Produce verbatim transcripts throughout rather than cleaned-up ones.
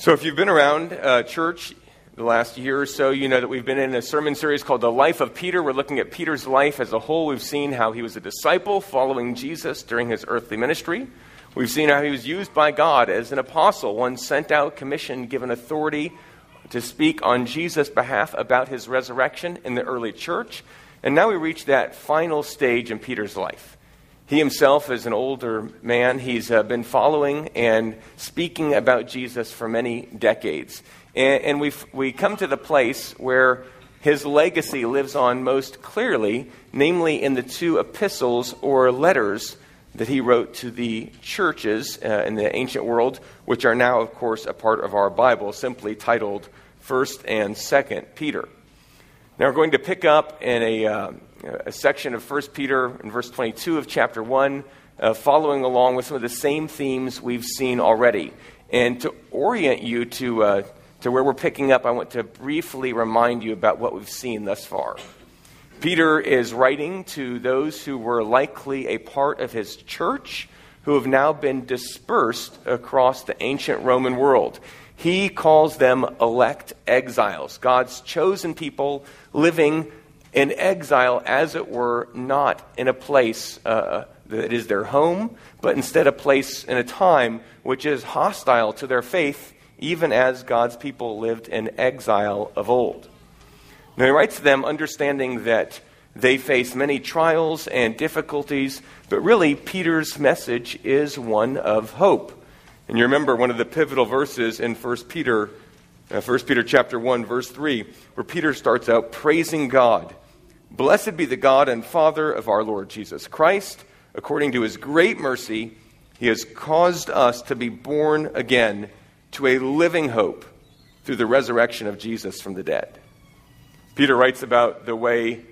So if you've been around uh, church the last year or so, you know that we've been in a sermon series called The Life of Peter. We're looking at Peter's life as a whole. We've seen how he was a disciple following Jesus during his earthly ministry. We've seen how he was used by God as an apostle, one sent out, commissioned, given authority to speak on Jesus' behalf about his resurrection in the early church. And now we reach that final stage in Peter's life. He himself is an older man. He's uh, been following and speaking about Jesus for many decades. And, and we've, we come to the place where his legacy lives on most clearly, namely in the two epistles or letters that he wrote to the churches uh, in the ancient world, which are now, of course, a part of our Bible, simply titled First and Second Peter. Now we're going to pick up in a, uh, a section of First Peter in verse twenty-two of chapter one, uh, following along with some of the same themes we've seen already. And to orient you to, uh, to where we're picking up, I want to briefly remind you about what we've seen thus far. Peter is writing to those who were likely a part of his church, who have now been dispersed across the ancient Roman world. He calls them elect exiles, God's chosen people living in exile, as it were, not in a place uh, that is their home, but instead a place in a time which is hostile to their faith, even as God's people lived in exile of old. Now he writes to them understanding that they face many trials and difficulties, but really Peter's message is one of hope. And you remember one of the pivotal verses in First Peter, uh, First Peter chapter one, verse three, where Peter starts out praising God. Blessed be the God and Father of our Lord Jesus Christ. According to his great mercy, he has caused us to be born again to a living hope through the resurrection of Jesus from the dead. Peter writes about the way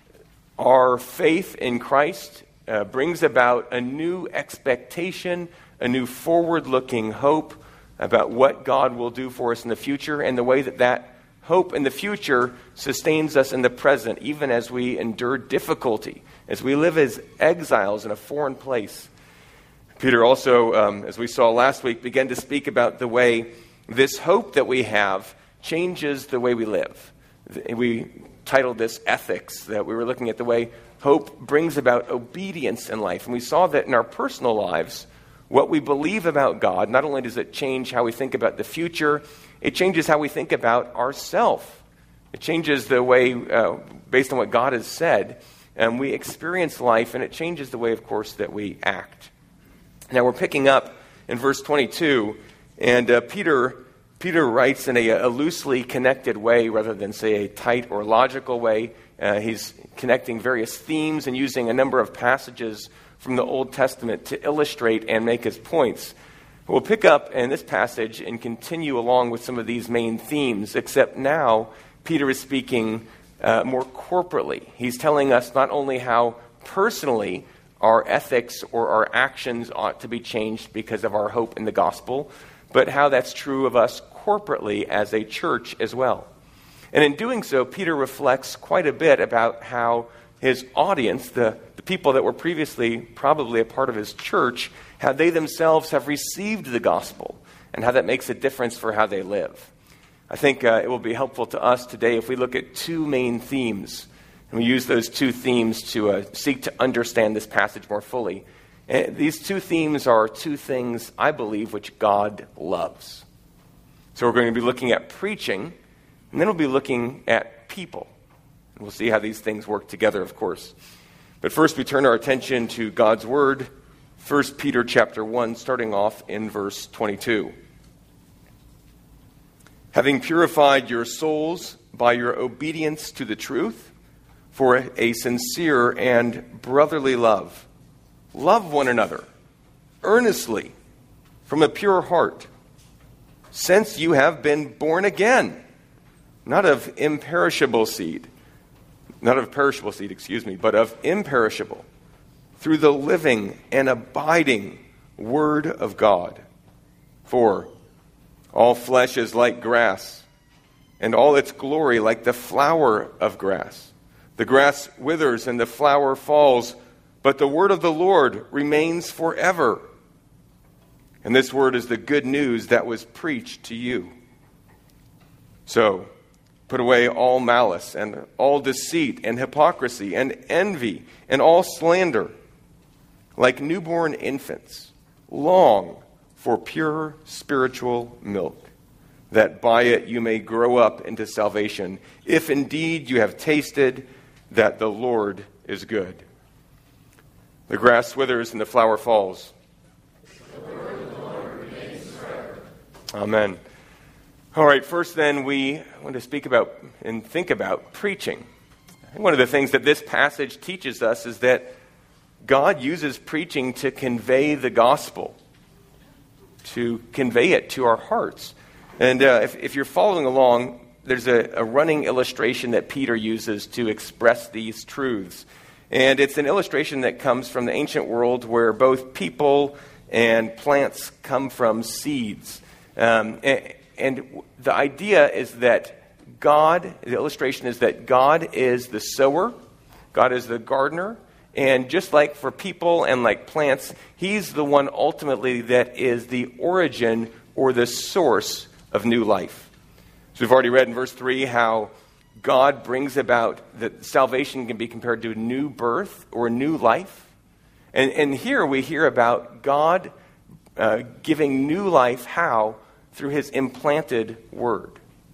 our faith in Christ uh, brings about a new expectation, a new forward-looking hope about what God will do for us in the future, and the way that that hope in the future sustains us in the present, even as we endure difficulty, as we live as exiles in a foreign place. Peter also, um, as we saw last week, began to speak about the way this hope that we have changes the way we live. We titled this Ethics, that we were looking at the way hope brings about obedience in life. And we saw that in our personal lives, what we believe about God, not only does it change how we think about the future, it changes how we think about ourselves. It changes the way, uh, based on what God has said, and we experience life, and it changes the way, of course, that we act. Now we're picking up in verse twenty-two, and uh, Peter Peter writes in a, a loosely connected way rather than, say, a tight or logical way. Uh, he's connecting various themes and using a number of passages from the Old Testament to illustrate and make his points. We'll pick up in this passage and continue along with some of these main themes, except now Peter is speaking uh, more corporately. He's telling us not only how personally our ethics or our actions ought to be changed because of our hope in the gospel, but how that's true of us corporately as a church as well. And in doing so, Peter reflects quite a bit about how his audience, the, the people that were previously probably a part of his church, how they themselves have received the gospel and how that makes a difference for how they live. I think uh, it will be helpful to us today if we look at two main themes, and we use those two themes to uh, seek to understand this passage more fully. And these two themes are two things, I believe, which God loves. So we're going to be looking at preaching, and then we'll be looking at people. And we'll see how these things work together, of course. But first we turn our attention to God's Word, First Peter chapter one, starting off in verse twenty-two. Having purified your souls by your obedience to the truth, for a sincere and brotherly love, love one another earnestly from a pure heart, since you have been born again, not of imperishable seed, not of perishable seed, excuse me, but of imperishable, through the living and abiding Word of God. For all flesh is like grass, and all its glory like the flower of grass. The grass withers and the flower falls, but the word of the Lord remains forever. And this word is the good news that was preached to you. So, put away all malice and all deceit and hypocrisy and envy and all slander. Like newborn infants, long for pure spiritual milk, that by it you may grow up into salvation, if indeed you have tasted that the Lord is good. The grass withers and the flower falls. The word of the Lord remains forever. Amen. All right, first then we want to speak about and think about preaching. One of the things that this passage teaches us is that God uses preaching to convey the gospel, to convey it to our hearts. And uh, if, if you're following along, there's a, a running illustration that Peter uses to express these truths. And it's an illustration that comes from the ancient world where both people and plants come from seeds. Um, and, and the idea is that God, the illustration is that God is the sower, God is the gardener, and just like for people and like plants, he's the one ultimately that is the origin or the source of new life. So we've already read in verse three how God brings about that salvation can be compared to a new birth or new life. And, and here we hear about God uh, giving new life. How? Through his implanted word.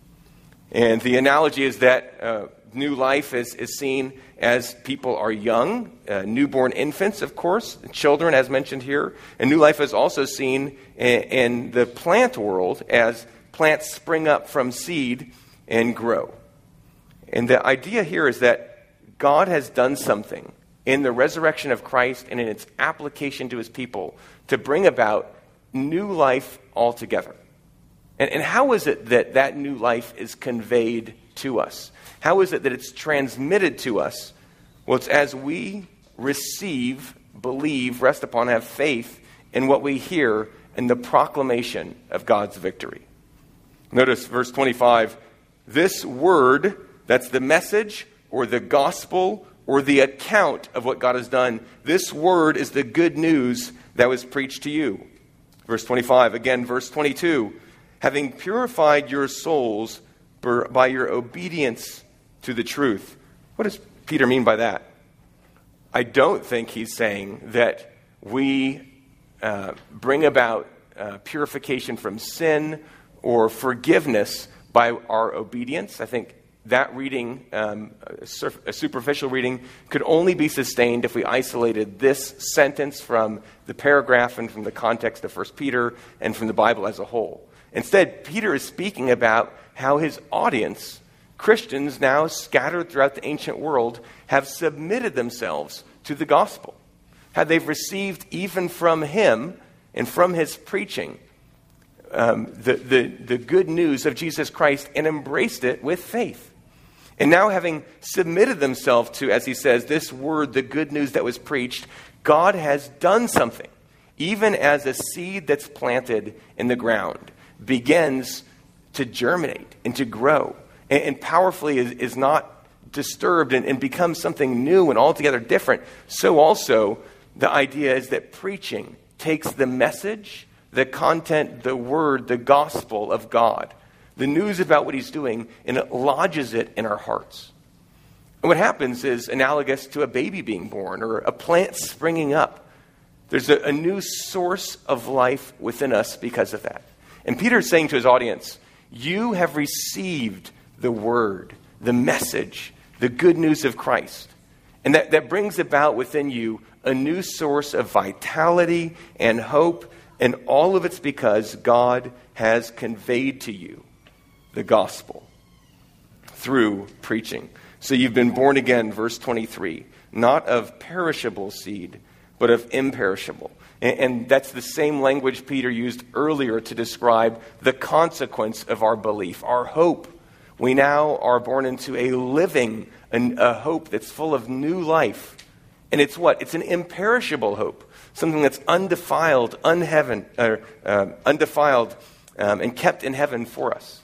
And the analogy is that uh, new life is, is seen as people are young, uh, newborn infants, of course, children as mentioned here. And new life is also seen in, in the plant world as plants spring up from seed and grow. And the idea here is that God has done something in the resurrection of Christ and in its application to his people to bring about new life altogether. And, and how is it that that new life is conveyed to us? How is it that it's transmitted to us? Well, it's as we receive, believe, rest upon, have faith in what we hear in the proclamation of God's victory. Notice verse twenty-five, this word, that's the message or the gospel or the account of what God has done. This word is the good news that was preached to you. Verse twenty-five, again, verse twenty-two, having purified your souls by your obedience to the truth. What does Peter mean by that? I don't think he's saying that we uh, bring about uh, purification from sin or forgiveness by our obedience. I think that reading, um, a, surf, a superficial reading, could only be sustained if we isolated this sentence from the paragraph and from the context of First Peter and from the Bible as a whole. Instead, Peter is speaking about how his audience, Christians now scattered throughout the ancient world, have submitted themselves to the gospel. How they've received even from him and from his preaching um, the, the, the good news of Jesus Christ and embraced it with faith. And now having submitted themselves to, as he says, this word, the good news that was preached, God has done something. Even as a seed that's planted in the ground begins to germinate and to grow and, and powerfully is, is not disturbed and, and becomes something new and altogether different, so also the idea is that preaching takes the message, the content, the word, the gospel of God, the news about what he's doing, and it lodges it in our hearts. And what happens is analogous to a baby being born or a plant springing up. There's a, a new source of life within us because of that. And Peter is saying to his audience, you have received the word, the message, the good news of Christ. And that, that brings about within you a new source of vitality and hope. And all of it's because God has conveyed to you the gospel through preaching. So you've been born again, verse twenty-three, not of perishable seed, but of imperishable. And, and that's the same language Peter used earlier to describe the consequence of our belief, our hope. We now are born into a living, an, a hope that's full of new life. And it's what? It's an imperishable hope, something that's undefiled, unheaven, uh, uh, undefiled, um, and kept in heaven for us.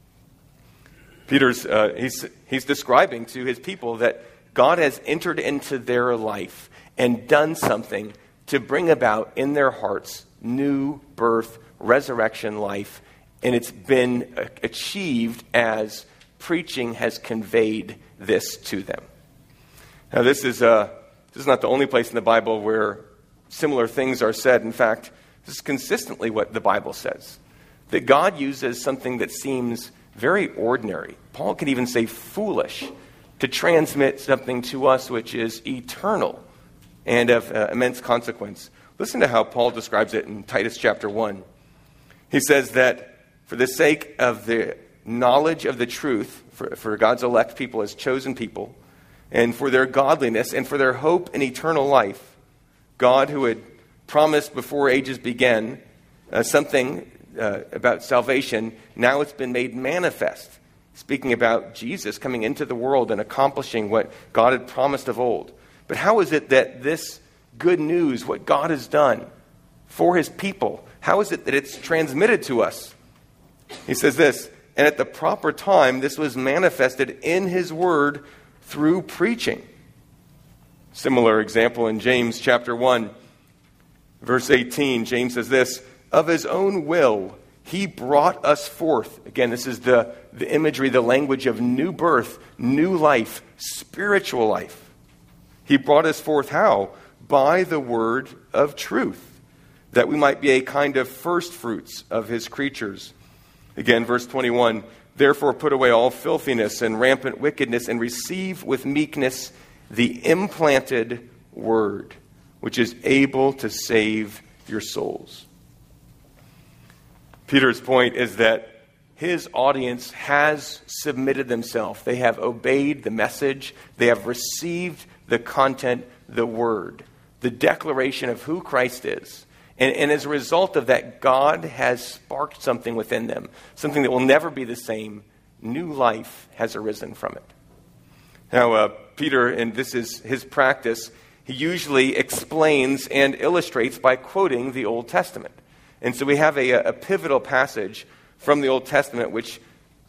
Peter's uh, he's he's describing to his people that God has entered into their life and done something to bring about in their hearts new birth, resurrection life, and it's been uh, achieved as preaching has conveyed this to them. Now, this is uh, this is not the only place in the Bible where similar things are said. In fact, this is consistently what the Bible says, that God uses something that seems very ordinary. Paul could even say foolish to transmit something to us which is eternal and of uh, immense consequence. Listen to how Paul describes it in Titus chapter one. He says that for the sake of the knowledge of the truth, for, for God's elect people as chosen people, and for their godliness, and for their hope in eternal life, God, who had promised before ages began uh, something uh, about salvation, now it's been made manifest. Speaking about Jesus coming into the world and accomplishing what God had promised of old. But how is it that this good news, what God has done for his people, how is it that it's transmitted to us? He says this, and at the proper time, this was manifested in his word through preaching. Similar example in James chapter one, verse eighteen. James says this, of his own will, he brought us forth. Again, this is the, the imagery, the language of new birth, new life, spiritual life. He brought us forth how? By the word of truth, that we might be a kind of first fruits of his creatures. Again, verse twenty-one, therefore put away all filthiness and rampant wickedness and receive with meekness the implanted word, which is able to save your souls. Peter's point is that his audience has submitted themselves. They have obeyed the message. They have received the content, the word, the declaration of who Christ is. And, and as a result of that, God has sparked something within them, something that will never be the same. New life has arisen from it. Now, uh, Peter, and this is his practice, he usually explains and illustrates by quoting the Old Testament. And so we have a, a pivotal passage from the Old Testament which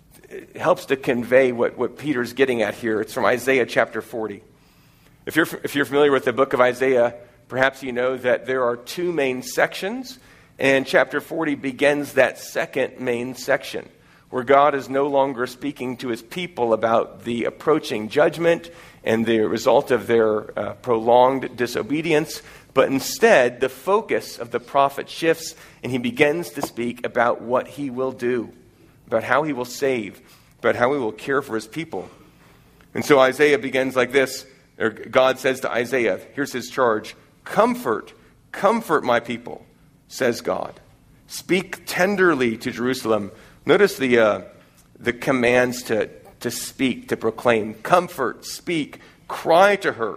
helps to convey what, what Peter's getting at here. It's from Isaiah chapter forty. If you're, if you're familiar with the book of Isaiah, perhaps you know that there are two main sections, and chapter forty begins that second main section, where God is no longer speaking to his people about the approaching judgment and the result of their uh, prolonged disobedience, but instead the focus of the prophet shifts, and he begins to speak about what he will do, about how he will save, about how he will care for his people. And so Isaiah begins like this, or God says to Isaiah, here's his charge, comfort, comfort my people, says God. Speak tenderly to Jerusalem. Notice the uh, the commands to, to speak, to proclaim. Comfort, speak, cry to her.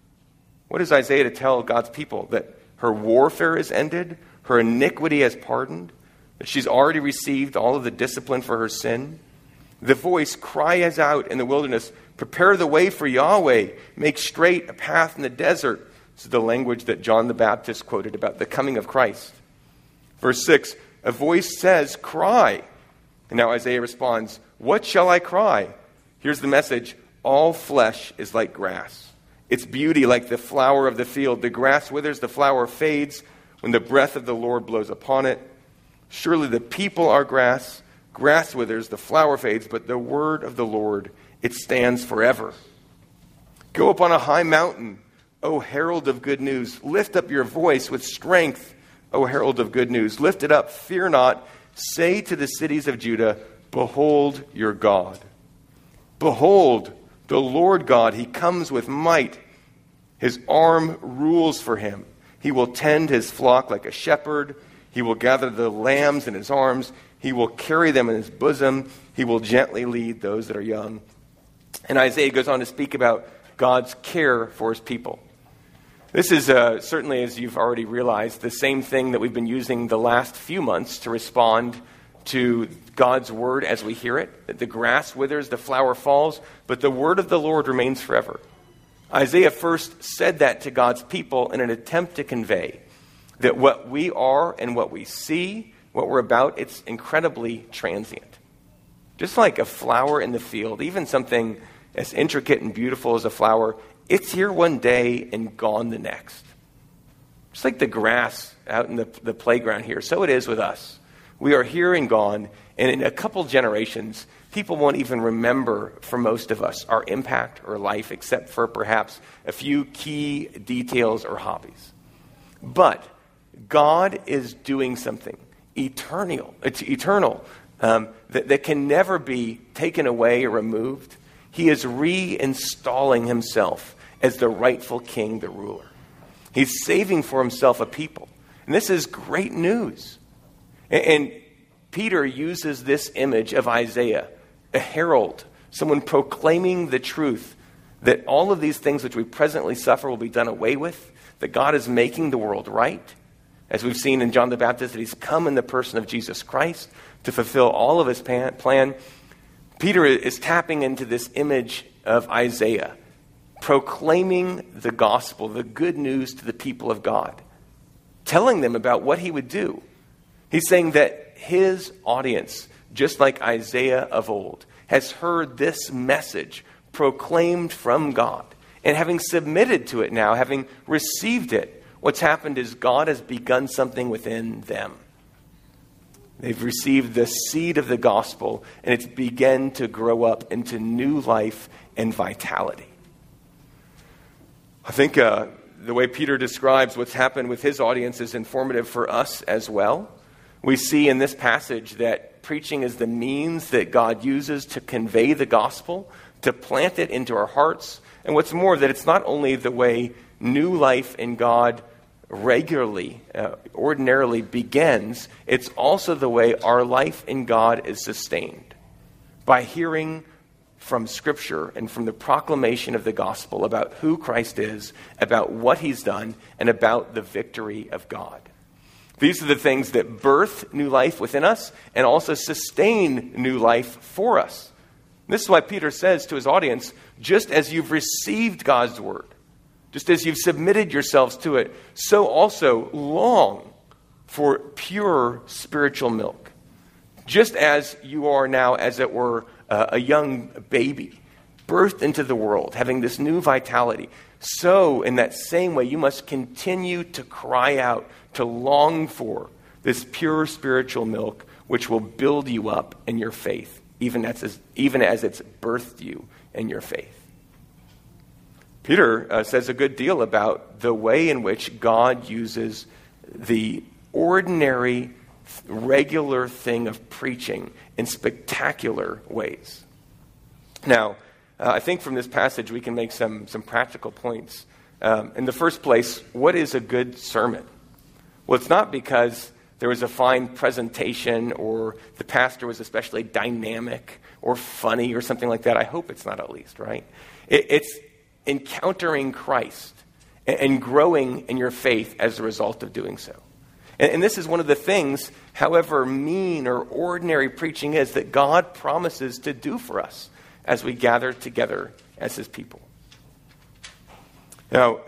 What is Isaiah to tell God's people? That her warfare is ended, her iniquity has pardoned, that she's already received all of the discipline for her sin. The voice cries out in the wilderness, prepare the way for Yahweh, make straight a path in the desert. This is the language that John the Baptist quoted about the coming of Christ. Verse six, a voice says, cry. And now Isaiah responds, what shall I cry? Here's the message, all flesh is like grass. Its beauty like the flower of the field. The grass withers, the flower fades when the breath of the Lord blows upon it. Surely the people are grass. Grass withers, the flower fades, but the word of the Lord, it stands forever. Go up on a high mountain, O herald of good news. Lift up your voice with strength, O herald of good news. Lift it up, fear not. Say to the cities of Judah, behold your God. Behold, the Lord God, he comes with might. His arm rules for him. He will tend his flock like a shepherd. He will gather the lambs in his arms. He will carry them in his bosom. He will gently lead those that are young. And Isaiah goes on to speak about God's care for his people. This is uh, certainly, as you've already realized, the same thing that we've been using the last few months to respond to God's word as we hear it. The grass withers, the flower falls, but the word of the Lord remains forever. Isaiah first said that to God's people in an attempt to convey that what we are and what we see, what we're about, it's incredibly transient. Just like a flower in the field, even something as intricate and beautiful as a flower, it's here one day and gone the next. Just like the grass out in the, the playground here, so it is with us. We are here and gone, and in a couple generations, people won't even remember, for most of us, our impact or life, except for perhaps a few key details or hobbies. But God is doing something eternal, it's eternal, um, that, that can never be taken away or removed. He is reinstalling himself as the rightful king, the ruler. He's saving for himself a people. And this is great news. And, and Peter uses this image of Isaiah, a herald, someone proclaiming the truth that all of these things which we presently suffer will be done away with, that God is making the world right. As we've seen in John the Baptist, that he's come in the person of Jesus Christ to fulfill all of his plan. Peter is tapping into this image of Isaiah, proclaiming the gospel, the good news to the people of God, telling them about what he would do. He's saying that his audience, just like Isaiah of old, has heard this message proclaimed from God. And having submitted to it now, having received it, what's happened is God has begun something within them. They've received the seed of the gospel, and it's begun to grow up into new life and vitality. I think uh, the way Peter describes what's happened with his audience is informative for us as well. We see in this passage that preaching is the means that God uses to convey the gospel, to plant it into our hearts. And what's more, that it's not only the way new life in God regularly, uh, ordinarily begins, it's also the way our life in God is sustained. By hearing from Scripture and from the proclamation of the gospel about who Christ is, about what he's done, and about the victory of God. These are the things that birth new life within us and also sustain new life for us. This is why Peter says to his audience, just as you've received God's word, just as you've submitted yourselves to it, so also long for pure spiritual milk. Just as you are now, as it were, uh, a young baby, birthed into the world, having this new vitality, so in that same way you must continue to cry out, to long for this pure spiritual milk, which will build you up in your faith, even as, even as it's birthed you in your faith. Peter uh, says a good deal about the way in which God uses the ordinary, regular thing of preaching in spectacular ways. Now, uh, I think from this passage we can make some, some practical points. Um, in the first place, what is a good sermon? Well, it's not because there was a fine presentation or the pastor was especially dynamic or funny or something like that. I hope it's not, at least, right? It, it's encountering Christ and, and growing in your faith as a result of doing so. And, and this is one of the things, however mean or ordinary preaching is, that God promises to do for us as we gather together as his people. Now,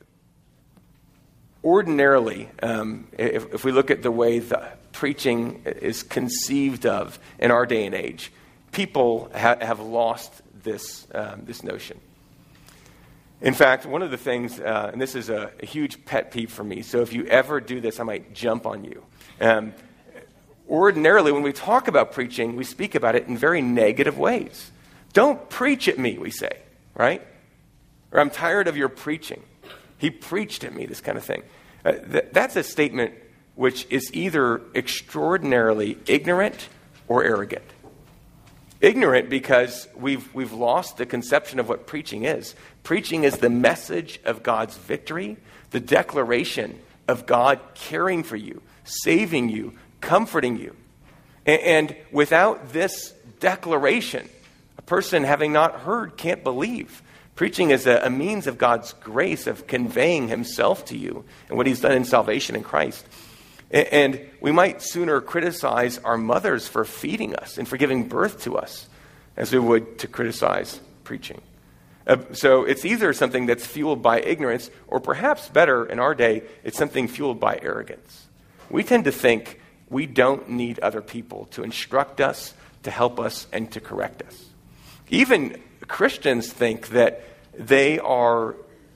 ordinarily, um, if, if we look at the way the preaching is conceived of in our day and age, people ha- have lost this um, this notion. In fact, one of the things, uh, and this is a, a huge pet peeve for me, so if you ever do this, I might jump on you. Um, ordinarily, when we talk about preaching, we speak about it in very negative ways. Don't preach at me, we say, right? Or I'm tired of your preaching. He preached at me, this kind of thing. Uh, th- that's a statement which is either extraordinarily ignorant or arrogant. Ignorant because we've we've lost the conception of what preaching is. Preaching is the message of God's victory, the declaration of God caring for you, saving you, comforting you. And, and without this declaration, a person having not heard can't believe. Preaching is a, a means of God's grace of conveying himself to you and what he's done in salvation in Christ. And, and we might sooner criticize our mothers for feeding us and for giving birth to us as we would to criticize preaching. Uh, so it's either something that's fueled by ignorance, or perhaps better in our day, it's something fueled by arrogance. We tend to think we don't need other people to instruct us, to help us, and to correct us. Even Christians think that they are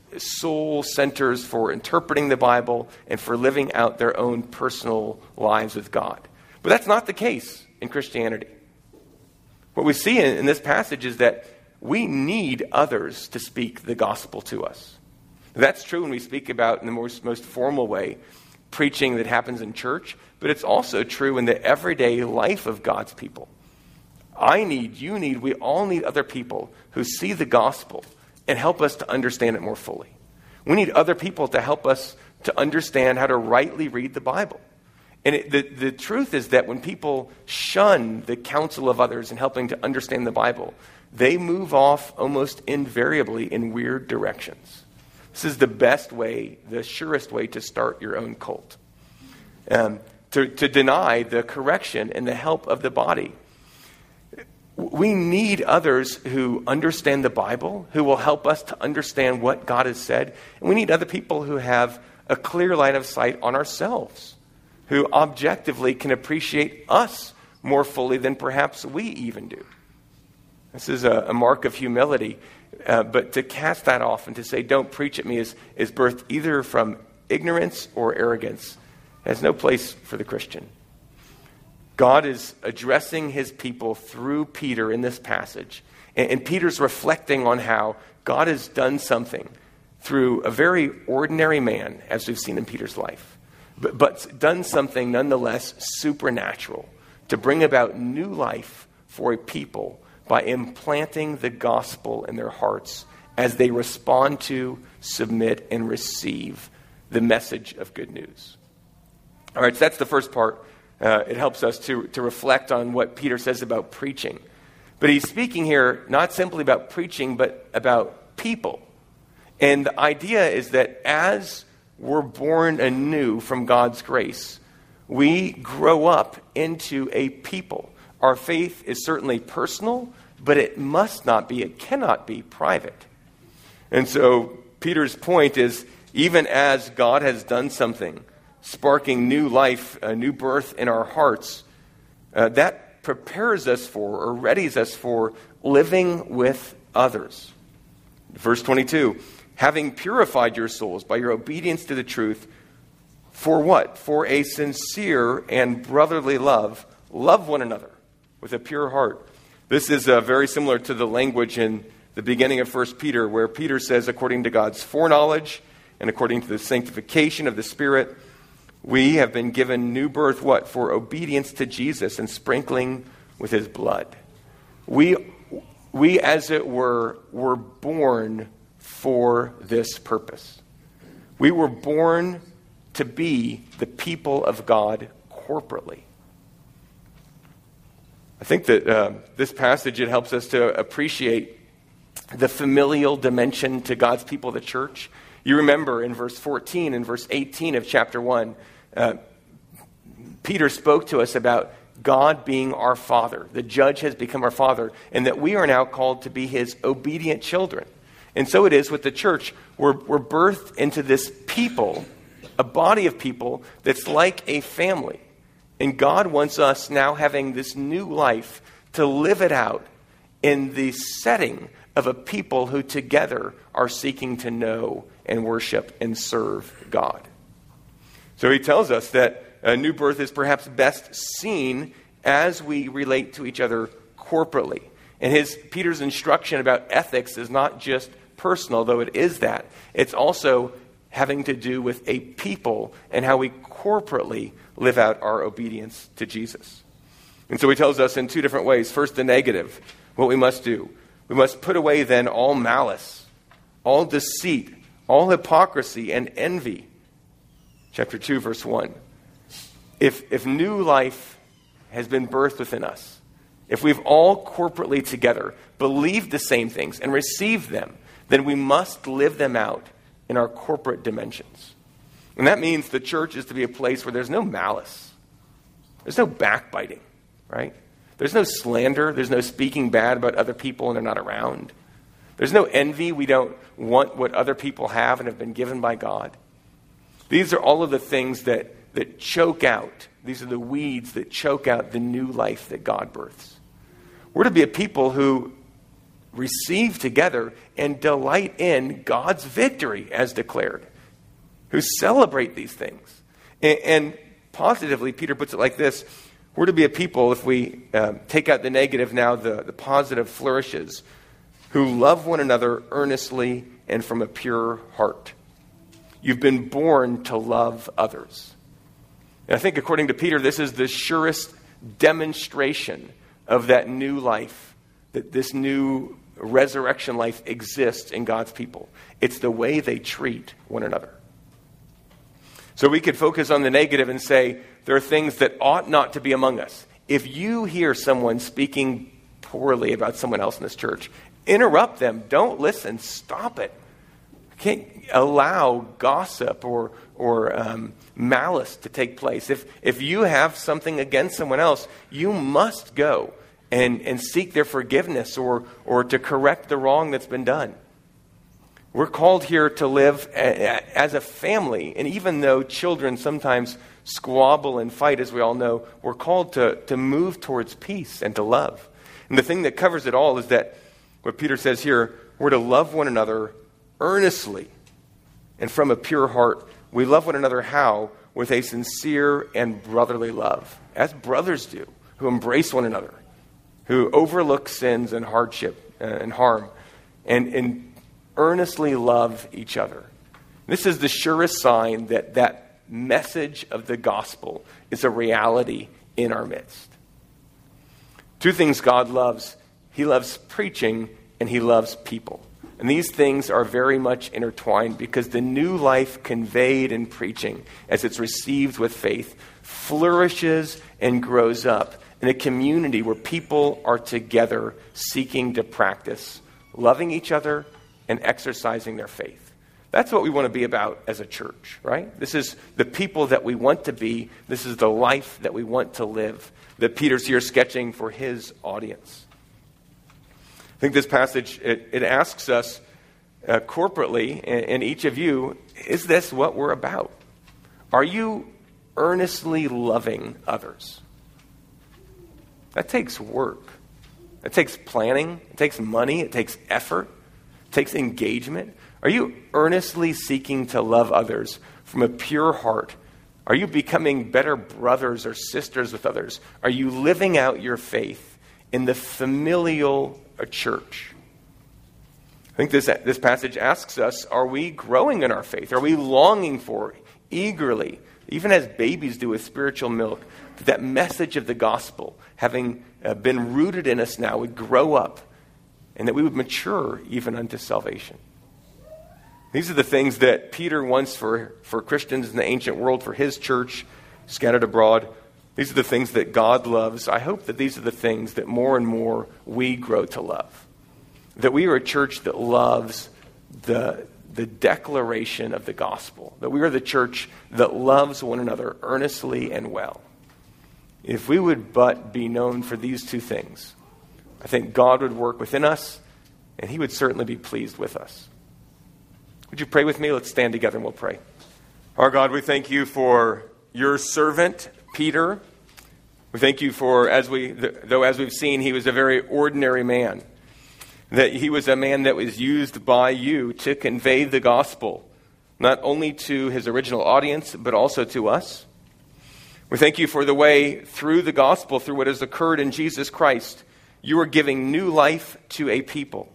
sole centers for interpreting the Bible and for living out their own personal lives with God. But that's not the case in Christianity. What we see in, in this passage is that we need others to speak the gospel to us. That's true when we speak about, in the most, most formal way, preaching that happens in church, but it's also true in the everyday life of God's people. I need, you need, we all need other people who see the gospel and help us to understand it more fully. We need other people to help us to understand how to rightly read the Bible. And it, the, the truth is that when people shun the counsel of others in helping to understand the Bible, they move off almost invariably in weird directions. This is the best way, the surest way to start your own cult. Um, to, to deny the correction and the help of the body. We need others who understand the Bible, who will help us to understand what God has said. And we need other people who have a clear line of sight on ourselves, who objectively can appreciate us more fully than perhaps we even do. This is a, a mark of humility. Uh, but to cast that off and to say, don't preach at me, is, is birthed either from ignorance or arrogance. It has no place for the Christian. God is addressing his people through Peter in this passage. And, and Peter's reflecting on how God has done something through a very ordinary man, as we've seen in Peter's life, but, but done something nonetheless supernatural to bring about new life for a people by implanting the gospel in their hearts as they respond to, submit, and receive the message of good news. All right, so that's the first part. Uh, it helps us to, to reflect on what Peter says about preaching. But he's speaking here not simply about preaching, but about people. And the idea is that as we're born anew from God's grace, we grow up into a people. Our faith is certainly personal, but it must not be, it cannot be private. And so Peter's point is, even as God has done something, sparking new life, a new birth in our hearts, uh, that prepares us for, or readies us for, living with others. Verse twenty-two, having purified your souls by your obedience to the truth, for what? For a sincere and brotherly love, love one another with a pure heart. This is uh, very similar to the language in the beginning of First Peter, where Peter says, according to God's foreknowledge and according to the sanctification of the Spirit, we have been given new birth, what? For obedience to Jesus and sprinkling with his blood. We, we as it were, were born for this purpose. We were born to be the people of God corporately. I think that uh, this passage, it helps us to appreciate the familial dimension to God's people, the church. You remember in verse fourteen and verse eighteen of chapter one, uh, Peter spoke to us about God being our Father. The judge has become our Father, and that we are now called to be his obedient children. And so it is with the church. We're, we're birthed into this people, a body of people that's like a family. And God wants us now, having this new life, to live it out in the setting of a people who together are seeking to know and worship and serve God. So he tells us that a new birth is perhaps best seen as we relate to each other corporately. And his Peter's instruction about ethics is not just personal, though it is that. It's also having to do with a people and how we corporately live out our obedience to Jesus. And so he tells us in two different ways. First, the negative, what we must do. We must put away then all malice, all deceit, all hypocrisy and envy. Chapter two, verse one. If, if new life has been birthed within us, if we've all corporately together believed the same things and received them, then we must live them out in our corporate dimensions. And that means the church is to be a place where there's no malice. There's no backbiting, right? There's no slander. There's no speaking bad about other people when they're not around. There's no envy. We don't want what other people have and have been given by God. These are all of the things that, that choke out. These are the weeds that choke out the new life that God births. We're to be a people who receive together and delight in God's victory as declared, who celebrate these things. And, and positively, Peter puts it like this: we're to be a people, if we uh, take out the negative now, the, the positive flourishes, who love one another earnestly and from a pure heart. You've been born to love others. And I think according to Peter, this is the surest demonstration of that new life, that this new resurrection life exists in God's people. It's the way they treat one another. So we could focus on the negative and say, there are things that ought not to be among us. If you hear someone speaking poorly about someone else in this church, interrupt them. Don't listen. Stop it. You can't allow gossip or or um, malice to take place. If if you have something against someone else, you must go and, and seek their forgiveness or or to correct the wrong that's been done. We're called here to live a, as a family, and even though children sometimes squabble and fight, as we all know, we're called to, to move towards peace and to love. And the thing that covers it all is that what Peter says here, we're to love one another earnestly and from a pure heart. We love one another how? With a sincere and brotherly love, as brothers do, who embrace one another, who overlook sins and hardship and harm, and, and earnestly love each other. This is the surest sign that that message of the gospel is a reality in our midst. Two things God loves. He loves preaching and he loves people. And these things are very much intertwined because the new life conveyed in preaching, as it's received with faith, flourishes and grows up in a community where people are together seeking to practice loving each other and exercising their faith. That's what we want to be about as a church, right? This is the people that we want to be. This is the life that we want to live, that Peter's here sketching for his audience. I think this passage, it, it asks us uh, corporately, and, and each of you, is this what we're about? Are you earnestly loving others? That takes work. It takes planning. It takes money. It takes effort. It takes engagement. Are you earnestly seeking to love others from a pure heart? Are you becoming better brothers or sisters with others? Are you living out your faith in the familial church? I think this, this passage asks us, are we growing in our faith? Are we longing for, eagerly, even as babies do with spiritual milk, that that message of the gospel, having uh, been rooted in us now, would grow up and that we would mature even unto salvation? These are the things that Peter wants for, for Christians in the ancient world, for his church scattered abroad. These are the things that God loves. I hope that these are the things that more and more we grow to love. That we are a church that loves the, the declaration of the gospel. That we are the church that loves one another earnestly and well. If we would but be known for these two things, I think God would work within us, and he would certainly be pleased with us. Would you pray with me? Let's stand together and we'll pray. Our God, we thank you for your servant, Peter. We thank you for, as we, though as we've seen, he was a very ordinary man, that he was a man that was used by you to convey the gospel, not only to his original audience, but also to us. We thank you for the way through the gospel, through what has occurred in Jesus Christ, you are giving new life to a people.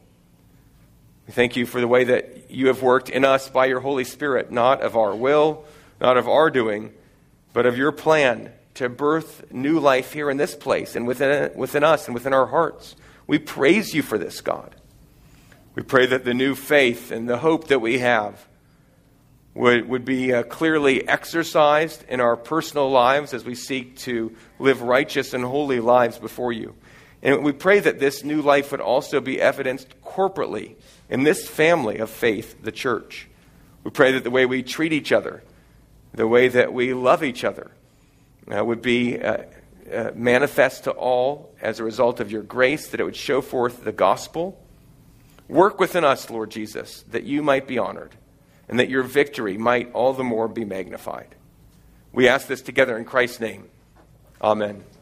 We thank you for the way that you have worked in us by your Holy Spirit, not of our will, not of our doing, but of your plan to birth new life here in this place and within, within us and within our hearts. We praise you for this, God. We pray that the new faith and the hope that we have would, would be uh, clearly exercised in our personal lives as we seek to live righteous and holy lives before you. And we pray that this new life would also be evidenced corporately in this family of faith, the church. We pray that the way we treat each other, the way that we love each other, uh, would be uh, uh, manifest to all as a result of your grace, that it would show forth the gospel. Work within us, Lord Jesus, that you might be honored and that your victory might all the more be magnified. We ask this together in Christ's name. Amen.